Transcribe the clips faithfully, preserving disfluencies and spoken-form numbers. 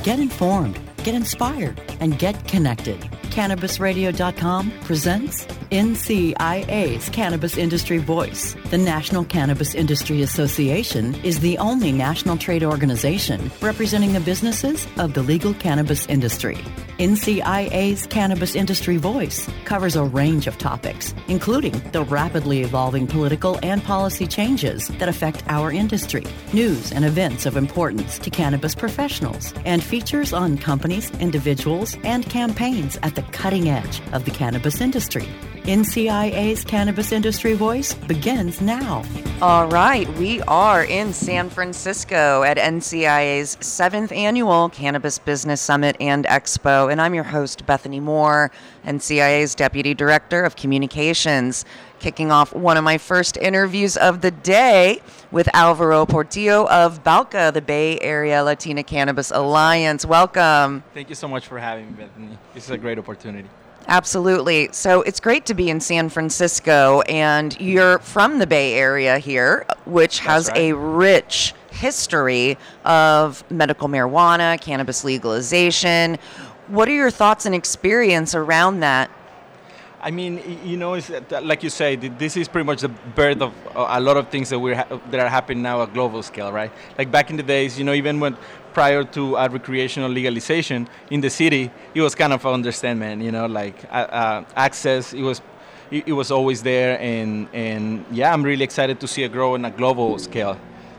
Get informed, get inspired, and get connected. Cannabis Radio dot com presents N C I A's Cannabis Industry Voice. The National Cannabis Industry Association is the only national trade organization representing the businesses of the legal cannabis industry. N C I A's Cannabis Industry Voice covers a range of topics, including the rapidly evolving political and policy changes that affect our industry, news and events of importance to cannabis professionals, and features on companies, individuals, and campaigns at the cutting edge of the cannabis industry. N C I A's Cannabis Industry Voice begins now. All right, we are in San Francisco at N C I A's seventh Annual Cannabis Business Summit and Expo, and I'm your host, Bethany Moore, N C I A's Deputy Director of Communications, kicking off one of my first interviews of the day with Alvaro Portillo of BALCA, the Bay Area Latina Cannabis Alliance. Welcome. Thank you so much for having me, Bethany. This is a great opportunity. Absolutely. So it's great to be in San Francisco, and you're from the Bay Area here, which has right. a rich history of medical marijuana, cannabis legalization. What are your thoughts and experience around that? I mean, you know, it's, like you say, this is pretty much the birth of a lot of things that we're ha- that are happening now at global scale, right? Like back in the days, you know, even when prior to uh, recreational legalization in the city, it was kind of understanding, you know, like uh, uh, access. It was, it, it was always there, and and yeah, I'm really excited to see it grow on a global scale.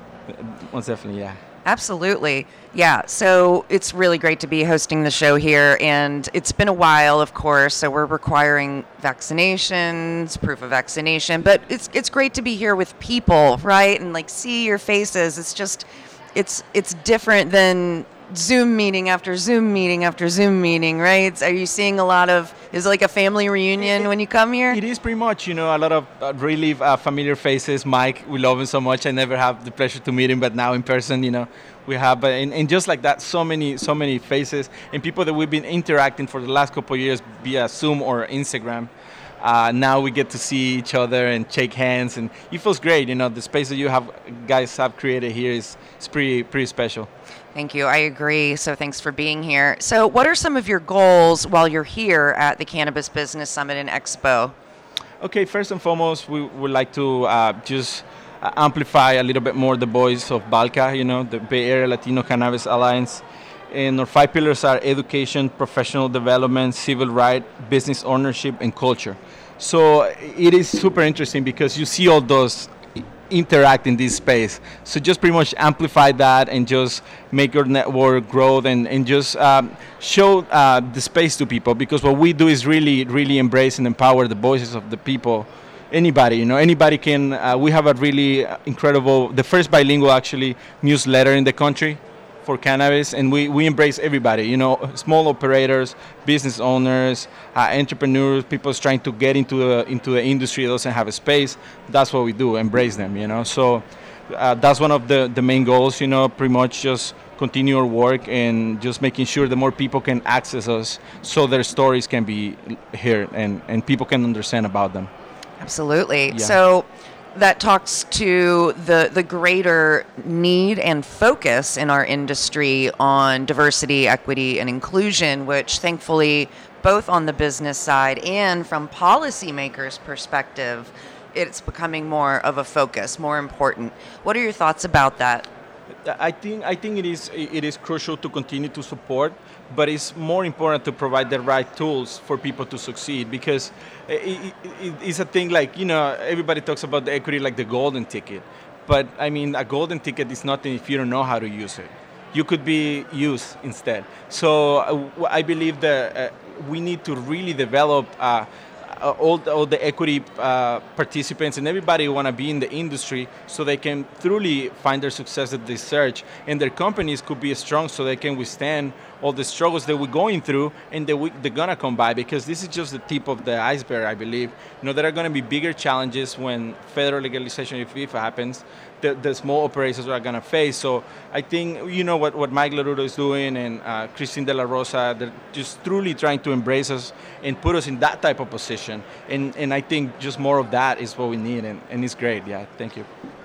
Most definitely, yeah. Absolutely. Yeah. So it's really great to be hosting the show here. And it's been a while, of course. So we're requiring vaccinations, proof of vaccination. But it's it's great to be here with people, right? And like see your faces. It's just, it's it's different than Zoom meeting after Zoom meeting after Zoom meeting, right? Are you seeing a lot of, is it like a family reunion it, when you come here? It is pretty much, you know, a lot of uh, really uh, familiar faces. Mike, we love him so much. I never have the pleasure to meet him, but now in person, you know, we have, uh, and, and just like that, so many, so many faces and people that we've been interacting for the last couple of years via Zoom or Instagram. Uh, now we get to see each other and shake hands, and it feels great. You know, the space that you have guys have created here is, is pretty, pretty special. Thank you. I agree. So thanks for being here. So what are some of your goals while you're here at the Cannabis Business Summit and Expo? Okay, first and foremost, we would like to uh, just uh, amplify a little bit more the voice of BALCA, you know, the Bay Area Latino Cannabis Alliance. And our five pillars are education, professional development, civil rights, business ownership, and culture. So it is super interesting because you see all those interact in this space. So just pretty much amplify that and just make your network grow and, and just um, show uh, the space to people, because what we do is really, really embrace and empower the voices of the people. Anybody, you know, anybody can, uh, we have a really incredible, the first bilingual actually newsletter in the country for cannabis, and we, we embrace everybody, you know, small operators, business owners, uh, entrepreneurs, people trying to get into the, into the industry that doesn't have a space. That's what we do, embrace them, you know. So uh, that's one of the, the main goals, you know, pretty much just continue our work and just making sure that more people can access us so their stories can be heard and, and people can understand about them. Absolutely. Yeah. So that talks to the the greater need and focus in our industry on diversity, equity, and inclusion, which thankfully, both on the business side and from policymakers' perspective, it's becoming more of a focus, more important. What are your thoughts about that? I think I think it is it is crucial to continue to support, but it's more important to provide the right tools for people to succeed, because it, it, it's a thing like, you know, everybody talks about the equity like the golden ticket, but I mean a golden ticket is nothing if you don't know how to use it. You could be used instead. So uh, I believe that uh, we need to really develop uh, Uh, all, the, all the equity uh, participants and everybody who want to be in the industry so they can truly find their success that they search, and their companies could be strong so they can withstand all the struggles that we're going through, and that we, they're going to come by, because this is just the tip of the iceberg, I believe. You know, there are going to be bigger challenges when federal legalization, if, if it happens, the, the small operators are going to face. So I think, you know, what, what Mike Larudo is doing and uh, Christine De La Rosa, they're just truly trying to embrace us and put us in that type of position. And and I think just more of that is what we need, and, and it's great. Yeah, thank you.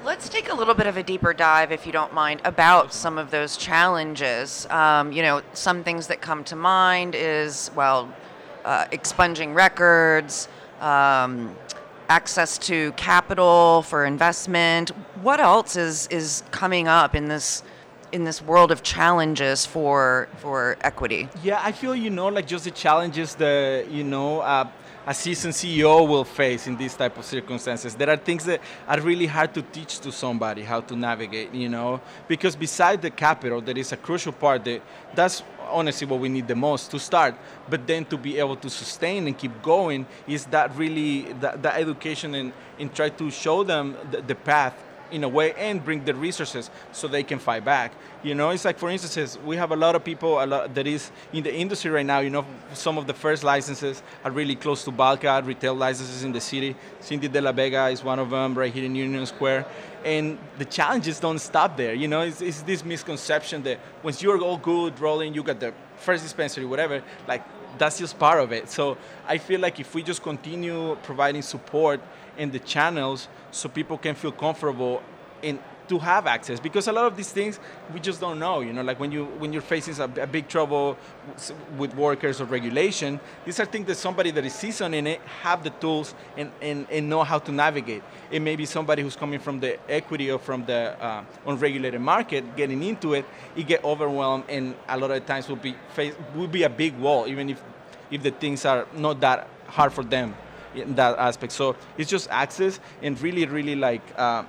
Let's take a little bit of a deeper dive, if you don't mind, about some of those challenges. Um, you know, some things that come to mind is, well, uh, expunging records, um, access to capital for investment. What else is, is coming up in this in this world of challenges for for equity? Yeah, I feel, you know, like just the challenges that, you know, uh, a seasoned C E O will face in these type of circumstances. There are things that are really hard to teach to somebody how to navigate, you know, because beside the capital, there is a crucial part that that's honestly what we need the most to start, but then to be able to sustain and keep going is that really, that, that education and, and try to show them the, the path in a way and bring the resources so they can fight back. You know, it's like, for instance, we have a lot of people a lot that is in the industry right now. You know, some of the first licenses are really close to Balca, retail licenses in the city. Cindy de la Vega is one of them right here in Union Square. And the challenges don't stop there. You know, it's, it's this misconception that once you're all good, rolling, you got the first dispensary, whatever, like that's just part of it. So I feel like if we just continue providing support in the channels so people can feel comfortable in to have access, because a lot of these things we just don't know, you know, like when you when you're facing a, a big trouble with workers or regulation, these are things that somebody that is seasoned in it have the tools and, and, and know how to navigate. It may be somebody who's coming from the equity or from the uh, unregulated market, getting into it, it get overwhelmed, and a lot of times will be face will be a big wall, even if if the things are not that hard for them in that aspect. So it's just access and really, really like uh,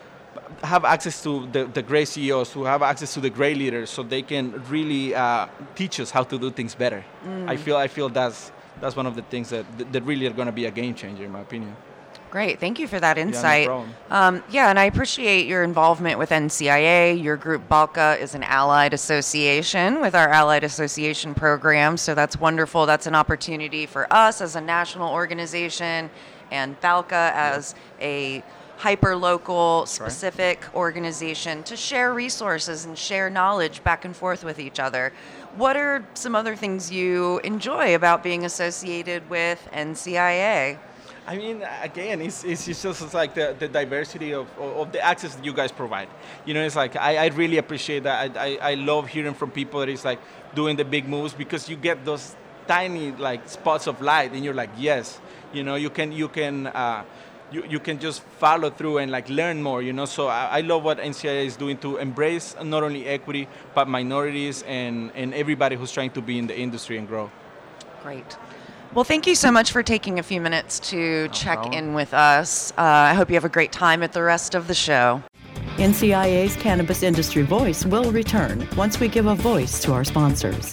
have access to the, the great C E Os, who have access to the great leaders, so they can really uh, teach us how to do things better. Mm. I feel I feel that's that's one of the things that that really are going to be a game changer, in my opinion. Great, thank you for that insight. Yeah, no problem. Um, yeah, and I appreciate your involvement with N C I A. Your group, Balca, is an allied association with our Allied Association program, so that's wonderful. That's an opportunity for us as a national organization and Balca as a hyper-local, specific right. organization to share resources and share knowledge back and forth with each other. What are some other things you enjoy about being associated with N C I A? I mean, again, it's, it's just it's like the, the diversity of, of the access that you guys provide. You know, it's like, I, I really appreciate that. I, I, I love hearing from people that is like doing the big moves, because you get those tiny like spots of light and you're like, yes, you know, you can, you can, uh, you, you can just follow through and like learn more, you know. So I, I love what N C I A is doing to embrace not only equity, but minorities and, and everybody who's trying to be in the industry and grow. Great. Well, thank you so much for taking a few minutes to No check problem. in with us. Uh, I hope you have a great time at the rest of the show. N C I A's Cannabis Industry Voice will return once we give a voice to our sponsors.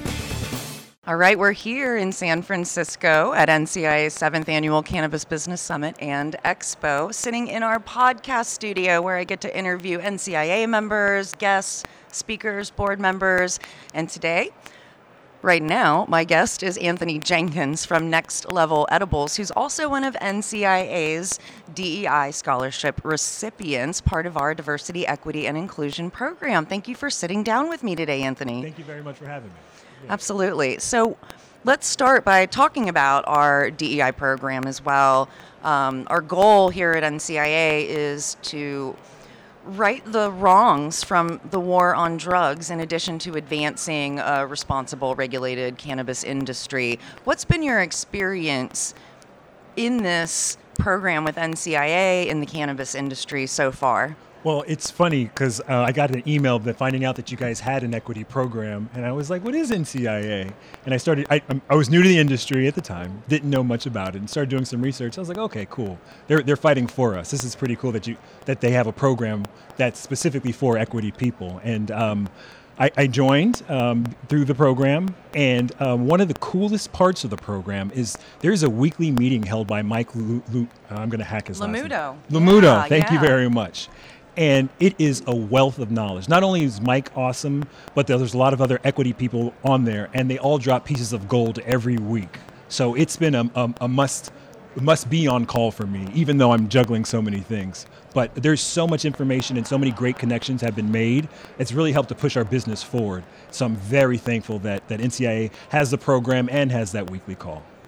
All right, we're here in San Francisco at N C I A's seventh Annual Cannabis Business Summit and Expo, sitting in our podcast studio where I get to interview N C I A members, guests, speakers, board members, and today, right now, my guest is Anthony Jenkins from Next Level Edibles, who's also one of N C I A's D E I scholarship recipients, part of our Diversity, Equity, and Inclusion program. Thank you for sitting down with me today, Anthony. Thank you very much for having me. Yeah. Absolutely. So let's start by talking about our D E I program as well. Um, our goal here at N C I A is to right the wrongs from the war on drugs, in addition to advancing a responsible, regulated cannabis industry. What's been your experience in this program with N C I A in the cannabis industry so far? Well, it's funny because uh, I got an email that finding out that you guys had an equity program, and I was like, what is N C I A? And I started, I, I was new to the industry at the time, didn't know much about it, and started doing some research. I was like, okay, cool. They're they're fighting for us. This is pretty cool that you that they have a program that's specifically for equity people. And um, I, I joined um, through the program, and um, one of the coolest parts of the program is there's a weekly meeting held by Mike Lu, Lu, uh, I'm going to hack his last name. Lamuto. Lamuto, Yeah, thank you yeah. very much. And it is a wealth of knowledge. Not only is Mike awesome, but there's a lot of other equity people on there, and they all drop pieces of gold every week. So it's been a, a, a must must be on call for me, even though I'm juggling so many things. But there's so much information and so many great connections have been made. It's really helped to push our business forward. So I'm very thankful that, that N C I A has the program and has that weekly call.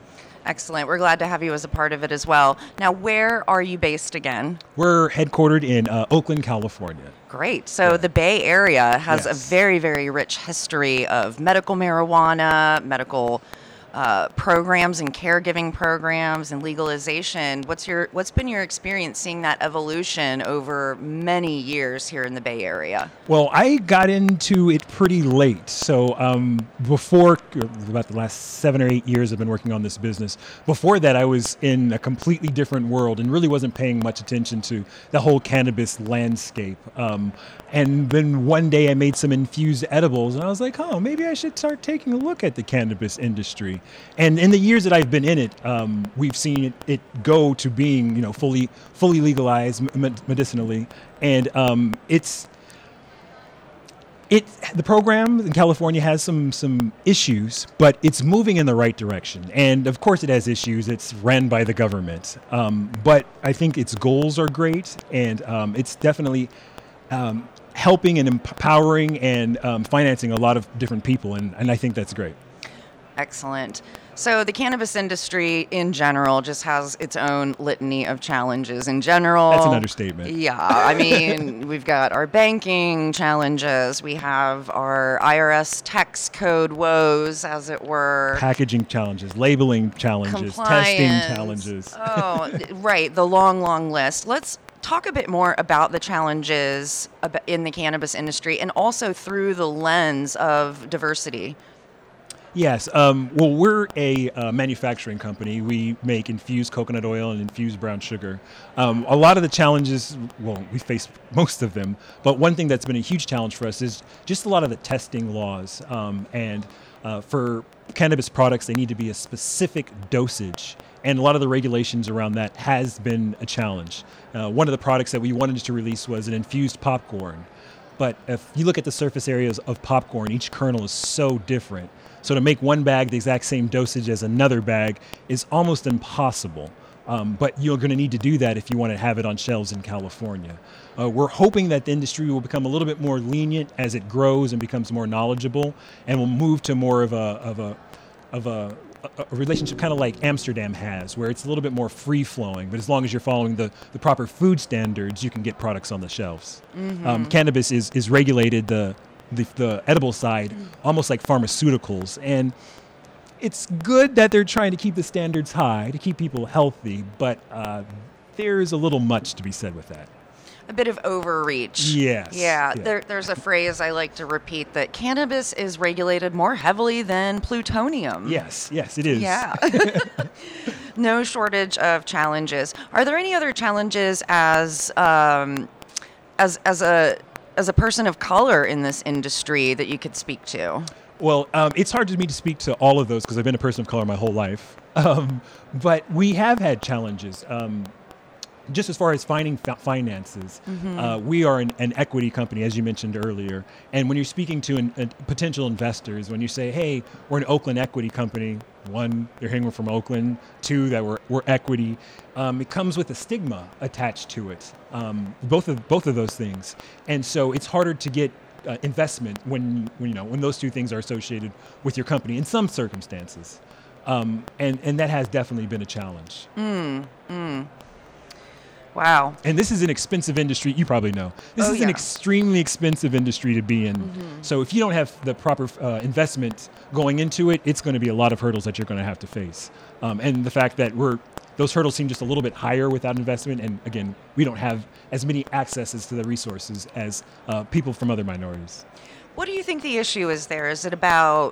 Excellent. We're glad to have you as a part of it as well. Now, where are you based again? We're headquartered in uh, Oakland, California. Great. So Yeah. the Bay Area has Yes. a very, very rich history of medical marijuana, medical uh, programs and caregiving programs and legalization. What's your What's been your experience seeing that evolution over many years here in the Bay Area? Well, I got into it pretty late. So um, before, about the last seven or eight years I've been working on this business. Before that, I was in a completely different world and really wasn't paying much attention to the whole cannabis landscape. Um, and then one day I made some infused edibles and I was like, oh, maybe I should start taking a look at the cannabis industry. And in the years that I've been in it, um, we've seen it, it go to being, you know, fully fully legalized me- medicinally. And um, it's it the program in California has some some issues, but it's moving in the right direction. And of course, it has issues. It's ran by the government, um, but I think its goals are great, and um, it's definitely um, helping and empowering and um, financing a lot of different people, and, and I think that's great. Excellent. So the cannabis industry in general just has its own litany of challenges in general. That's an understatement. Yeah. I mean, we've got our banking challenges. We have our I R S tax code woes, as it were. Packaging challenges, labeling challenges, testing challenges. Oh, right. The long, long list. Let's talk a bit more about the challenges ab- in the cannabis industry and also through the lens of diversity. Yes. Um, well, we're a uh, manufacturing company. We make infused coconut oil and infused brown sugar. Um, a lot of the challenges, well, we face most of them, but one thing that's been a huge challenge for us is just a lot of the testing laws. Um, and uh, for cannabis products, they need to be a specific dosage. And a lot of the regulations around that has been a challenge. Uh, one of the products that we wanted to release was an infused popcorn. But if you look at the surface areas of popcorn, each kernel is so different. So to make one bag the exact same dosage as another bag is almost impossible. Um, but you're going to need to do that if you want to have it on shelves in California. Uh, we're hoping that the industry will become a little bit more lenient as it grows and becomes more knowledgeable, and will move to more of a of a of a, a relationship kind of like Amsterdam has, where it's a little bit more free flowing. But as long as you're following the, the proper food standards, you can get products on the shelves. Mm-hmm. Um, cannabis is is regulated the The, the edible side, almost like pharmaceuticals. And it's good that they're trying to keep the standards high to keep people healthy, but uh, there's a little much to be said with that. A bit of overreach. Yes. Yeah, Yeah. There, there's a phrase I like to repeat that cannabis is regulated more heavily than plutonium. Yes, yes, it is. Yeah. No shortage of challenges. Are there any other challenges as um, as as a as a person of color in this industry that you could speak to? Well, um, it's hard for me to speak to all of those because I've been a person of color my whole life. Um, but we have had challenges. Um, just as far as finding fa- finances, mm-hmm. uh, we are an, an equity company, as you mentioned earlier. And when you're speaking to an, an potential investors, when you say, hey, we're an Oakland equity company, one, they're hearing we're from Oakland, two, that we're, we're equity, um, it comes with a stigma attached to it, um, both of both of those things. And so it's harder to get uh, investment when, when, you know, when those two things are associated with your company in some circumstances. Um, and, and that has definitely been a challenge. Mm, mm. Wow. And this is an expensive industry. You probably know. This Oh, is yeah. an extremely expensive industry to be in. Mm-hmm. So if you don't have the proper uh, investment going into it, it's going to be a lot of hurdles that you're going to have to face. Um, and the fact that we're those hurdles seem just a little bit higher without investment. And again, we don't have as many accesses to the resources as uh, people from other minorities. What do you think the issue is there? Is it about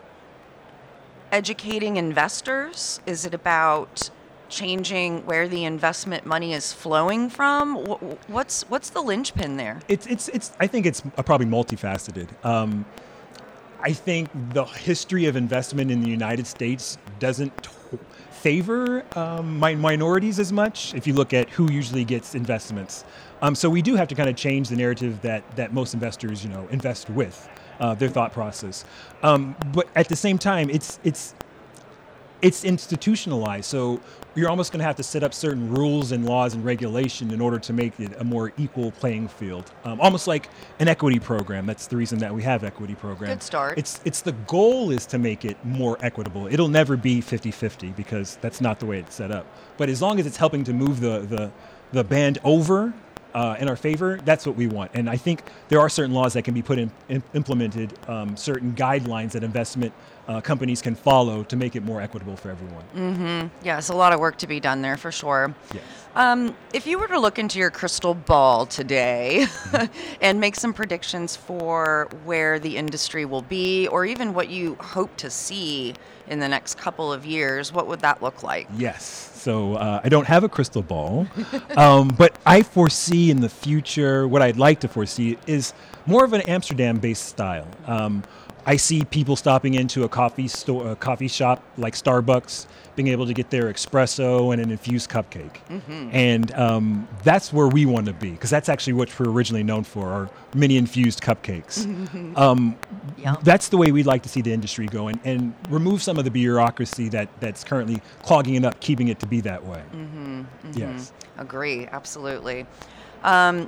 educating investors? Is it about changing where the investment money is flowing from? Wh- What's what's the linchpin there? It's it's it's. I think it's uh, probably multifaceted. Um, I think the history of investment in the United States doesn't t- favor um, mi- minorities as much. If you look at who usually gets investments, um, so we do have to kind of change the narrative that that most investors, you know, invest with uh, their thought process. Um, but at the same time, it's it's. it's institutionalized. So you're almost going to have to set up certain rules and laws and regulation in order to make it a more equal playing field. Um, almost like an equity program. That's the reason that we have equity programs. Good start. It's it's the goal is to make it more equitable. It'll never be fifty-fifty because that's not the way it's set up. But as long as it's helping to move the the, the band over uh, in our favor, that's what we want. And I think there are certain laws that can be put in, in implemented, um, certain guidelines that investment Uh, companies can follow to make it more equitable for everyone. Mm-hmm. Yeah, it's a lot of work to be done there for sure. Yes. Um, if you were to look into your crystal ball today and make some predictions for where the industry will be, or even what you hope to see in the next couple of years, what would that look like? Yes. So uh, I don't have a crystal ball, um, but I foresee in the future, what I'd like to foresee is more of an Amsterdam-based style. Um, I see people stopping into a coffee store, a coffee shop like Starbucks, being able to get their espresso and an infused cupcake. Mm-hmm. And um, that's where we want to be, because that's actually what we're originally known for, our mini infused cupcakes. um, Yeah. That's the way we'd like to see the industry go, and, and remove some of the bureaucracy that, that's currently clogging it up, keeping it to be that way. Mm-hmm. Mm-hmm. Yes. Agree, absolutely. Um,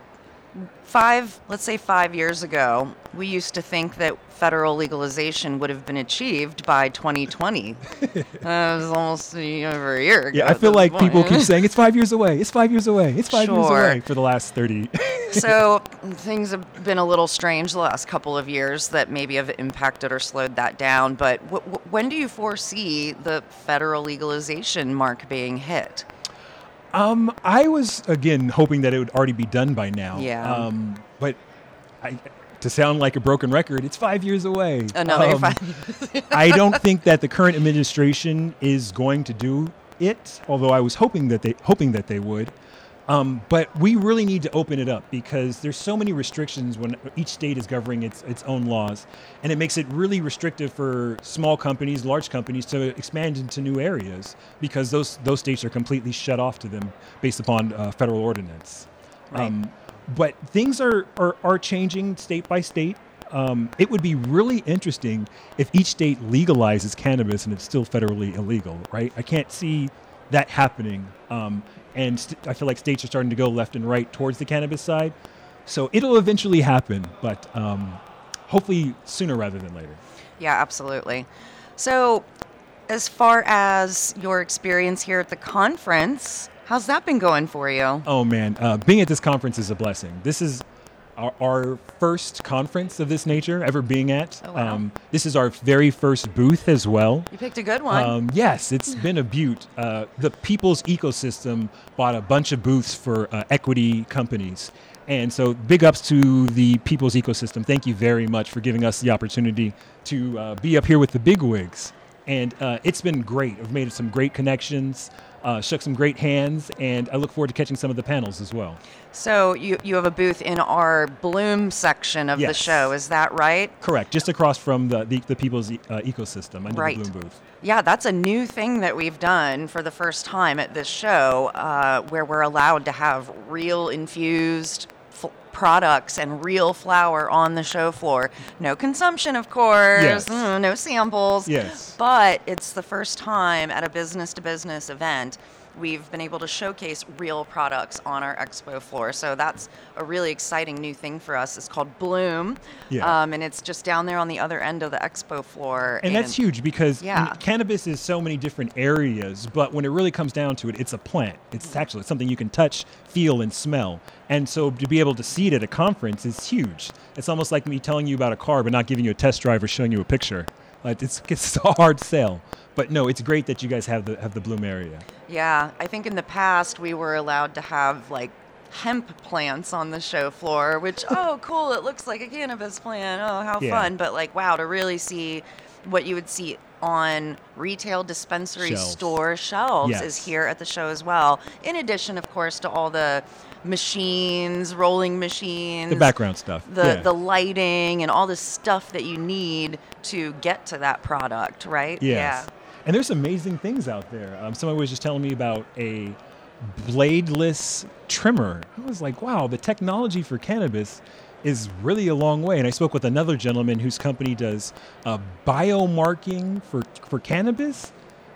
Five, let's say five years ago, we used to think that federal legalization would have been achieved by twenty twenty. uh, it was almost you know, over a year ago. Yeah, I feel at like this point. people keep saying it's five years away. It's five years away. It's five years Sure. away for the last thirty. So things have been a little strange the last couple of years that maybe have impacted or slowed that down. But w- w- when do you foresee the federal legalization mark being hit? Um, I was again hoping that it would already be done by now. Yeah. Um, but I, to sound like a broken record, it's five years away. Another Um, five years. I don't think that the current administration is going to do it, although I was hoping that they hoping that they would. Um, but we really need to open it up because there's so many restrictions when each state is governing its its own laws, and it makes it really restrictive for small companies, large companies to expand into new areas because those those states are completely shut off to them based upon uh, federal ordinance. Right. Um, but things are, are are changing state by state. Um, it would be really interesting if each state legalizes cannabis and it's still federally illegal, right? I can't see that happening. Um, and st- I feel like states are starting to go left and right towards the cannabis side. So it'll eventually happen, but um, hopefully sooner rather than later. Yeah, absolutely. So as far as your experience here at the conference, how's that been going for you? Oh man, uh, being at this conference is a blessing. This is our, our first conference of this nature ever being at. Oh, wow. Um, this is our very first booth as well. You picked a good one. Um, yes, it's been a beaut. Uh, the People's Ecosystem bought a bunch of booths for uh, equity companies. And so big ups to the People's Ecosystem. Thank you very much for giving us the opportunity to uh, be up here with the bigwigs. And uh, it's been great. I've made some great connections, uh, shook some great hands, and I look forward to catching some of the panels as well. So you, you have a booth in our Bloom section of the Yes. show, is that right? Correct, just across from the, the, the People's e- uh, Ecosystem under Right. the Bloom booth. Yeah, that's a new thing that we've done for the first time at this show, uh, where we're allowed to have real infused f- products and real flower on the show floor. No consumption, of course, Yes. mm, no samples. Yes. But it's the first time at a business-to-business event we've been able to showcase real products on our expo floor. So that's a really exciting new thing for us. It's called Bloom, Yeah. um, and it's just down there on the other end of the expo floor. And that's huge because Yeah. I mean, cannabis is so many different areas, but when it really comes down to it, it's a plant. It's actually something you can touch, feel, and smell. And so to be able to see it at a conference is huge. It's almost like me telling you about a car but not giving you a test drive or showing you a picture. Like it's, it's a hard sell. But no, it's great that you guys have the have the Bloom area. Yeah, I think in the past we were allowed to have like hemp plants on the show floor, which, oh, cool, it looks like a cannabis plant. Oh, how Yeah. fun. But like, wow, to really see what you would see on retail dispensary Shelves. store shelves Yes. is here at the show as well. In addition, of course, to all the machines, rolling machines. The background stuff. The, yeah. the lighting and all the stuff that you need to get to that product, right? Yes. Yeah. And there's amazing things out there. Um, someone was just telling me about a bladeless trimmer. I was like, wow, the technology for cannabis is really a long way. And I spoke with another gentleman whose company does uh, biomarking for, for cannabis.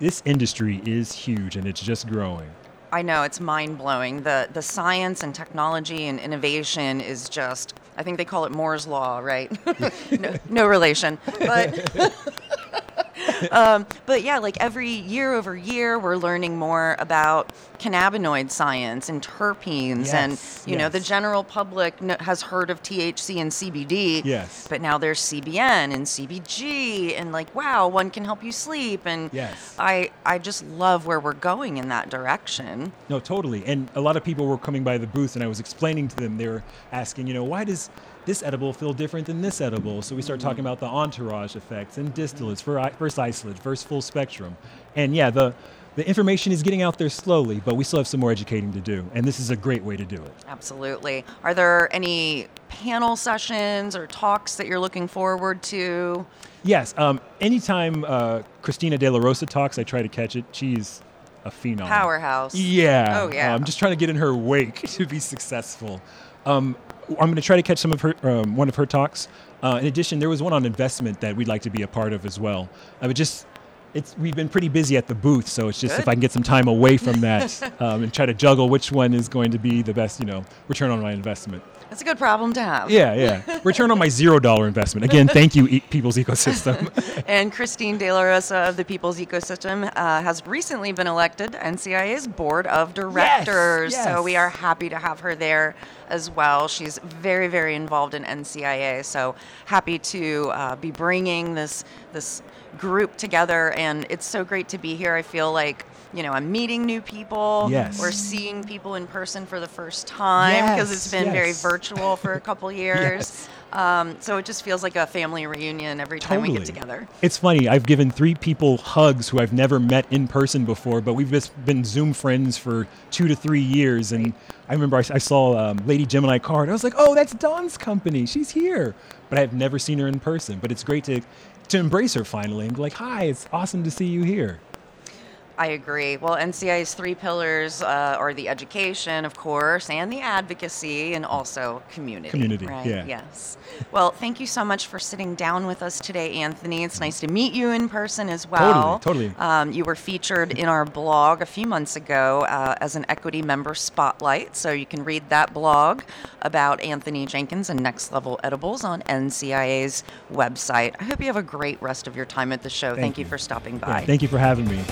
this industry is huge and it's just growing. I know, it's mind-blowing. The the science and technology and innovation is just, I think they call it Moore's Law, right? no, no relation. But um, but yeah, like every year over year, we're learning more about cannabinoid science and terpenes, Yes, and you yes. know, the general public kn- has heard of T H C and C B D. Yes. But now there's C B N and C B G, and like, wow, one can help you sleep. And Yes. I I just love where we're going in that direction. No, totally. And a lot of people were coming by the booth, and I was explaining to them. They were asking, you know, why does this edible feel different than this edible? So we started talking about the entourage effects and distillates for i- versus isolate versus full spectrum. And yeah, the the information is getting out there slowly, but we still have some more educating to do. And this is a great way to do it. Absolutely. Are there any panel sessions or talks that you're looking forward to? Yes. Um, anytime uh, Christina De La Rosa talks, I try to catch it. She's a phenom. Powerhouse. Yeah. Oh, yeah. Uh, I'm just trying to get in her wake to be successful. Um, I'm going to try to catch some of her, um, one of her talks. Uh, in addition, there was one on investment that we'd like to be a part of as well. I would just, it's we've been pretty busy at the booth, so it's just Good. if I can get some time away from that um, and try to juggle which one is going to be the best, you know, return on my investment. That's a good problem to have. Yeah, yeah. Return on my zero dollar investment. Again, thank you, e- People's Ecosystem. And Christine De La Rosa of the People's Ecosystem uh, has recently been elected N C I A's Board of Directors. yes. So we are happy to have her there as well. She's very, very involved in N C I A. So happy to uh, be bringing this this group together. And it's so great to be here. I feel like, you know, I'm meeting new people. Yes. We're seeing people in person for the first time because it's Yes, been very yes. virtual for a couple years. Yes. Um, so it just feels like a family reunion every time we get together. It's funny. I've given three people hugs who I've never met in person before, but we've just been Zoom friends for two to three years. And I remember I, I saw um, Lady Gemini Card. I was like, oh, that's Dawn's company. She's here. But I've never seen her in person. But it's great to, to embrace her finally and be like, hi, it's awesome to see you here. I agree. Well, N C I A's three pillars uh, are the education, of course, and the advocacy, and also community. Community, right? yeah. Yes. Well, thank you so much for sitting down with us today, Anthony. It's nice to meet you in person as well. Totally, totally. Um, you were featured in our blog a few months ago uh, as an Equity Member Spotlight, so you can read that blog about Anthony Jenkins and Next Level Edibles on N C I A's website. I hope you have a great rest of your time at the show. Thank, Thank you you. for stopping Yeah, by. thank you for having me.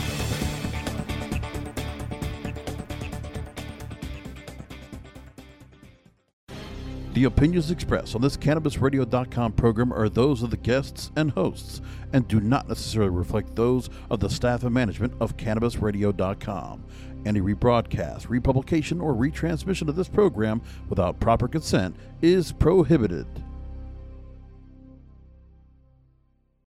The opinions expressed on this Cannabis Radio dot com program are those of the guests and hosts and do not necessarily reflect those of the staff and management of Cannabis Radio dot com. Any rebroadcast, republication, or retransmission of this program without proper consent is prohibited.